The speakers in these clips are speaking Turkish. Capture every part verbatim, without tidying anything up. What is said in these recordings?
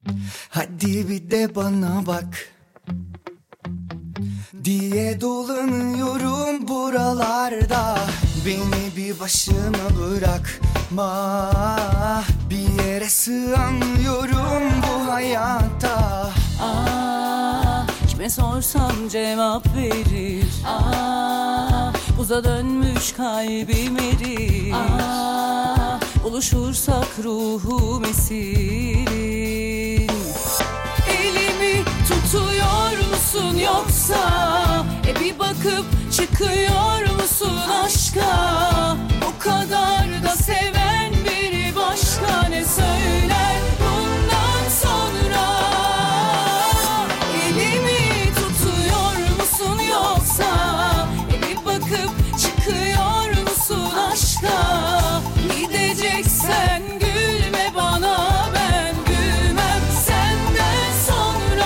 Hadi bir de bana bak diye dolanıyorum buralarda. Beni bir başıma bırakma, bir yere sığamıyorum bu hayatta. Aa, kime sorsam cevap verir. Aa, buza dönmüş kalbim erir. Aa, buluşursak ruhum esirin. Elimi tutuyor musun yoksa e bir bakıp çıkıyor musun aşka? O kadar da seven biri başka ne söyler bundan sonra? Elimi tutuyor musun yoksa e bir bakıp çıkıyor musun aşka? Gideceksen gülme bana, ben gülmem senden sonra.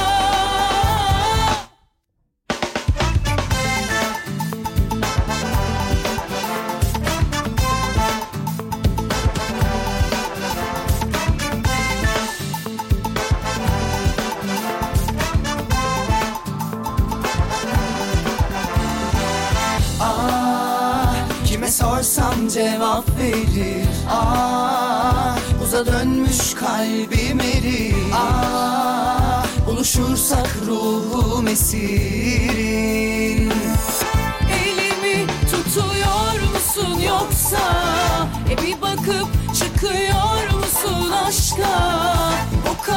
Ah, kime sorsam cevap verir. Ah, buza dönmüş kalbim erir. Ah, buluşursak ruhum esirin. Elimi tutuyor musun yoksa e bir bakıp çıkıyor musun aşka? O kadar